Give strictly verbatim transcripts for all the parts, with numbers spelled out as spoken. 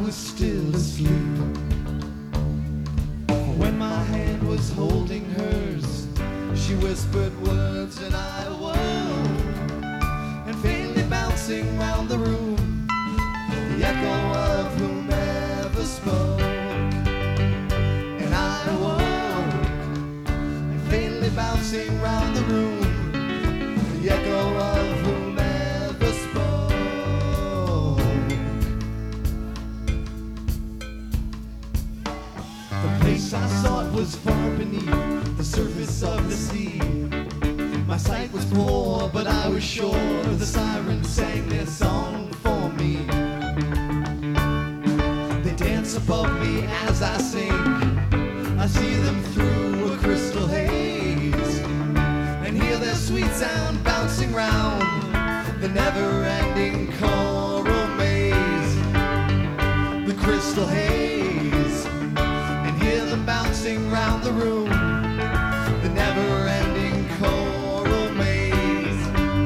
was still asleep. When my hand was holding hers, she whispered words and I awoke, and faintly bouncing round the room, the echo of whomever spoke. And I awoke, and faintly bouncing round the room, the echo of whomever spoke. The place I sought was far beneath the surface of the sea. My sight was poor, but I was sure the sirens sang their song for me. They dance above me as I sing. I see them through a crystal haze, and hear their sweet sound bouncing round the never-ending choral maze. The crystal haze, and hear them bouncing round the room, the never-ending choral maze.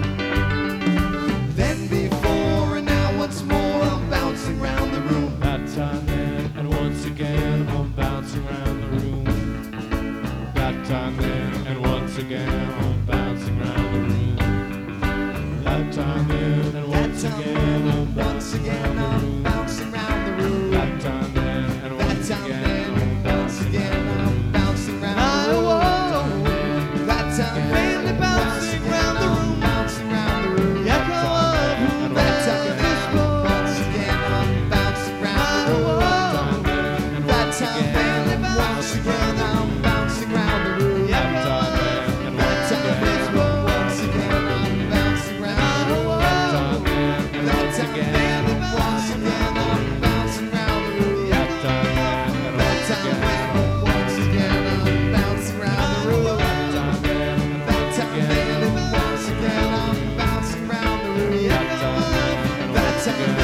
Then before and now once more I'm bouncing round the room. That time then and once again I'm bouncing round the room. That time then and once again I'm bouncing round the room. That time then and once again I'm bouncing round the room. Bouncing round the room. That time then and That once time again then I'm and once bouncing again round the I'm room. bouncing round the room. That time faintly bouncing round the room, bouncing round the room. The echo of who that time then once again I'm bouncing round the room. That time faintly once again I'm bouncing round the room. The echo of that time then once again I'm bouncing round the room. That time faintly once again I'm bouncing round the room. The echo of that time once again I'm bouncing round the room. That time faintly once again I'm bouncing round the room. That time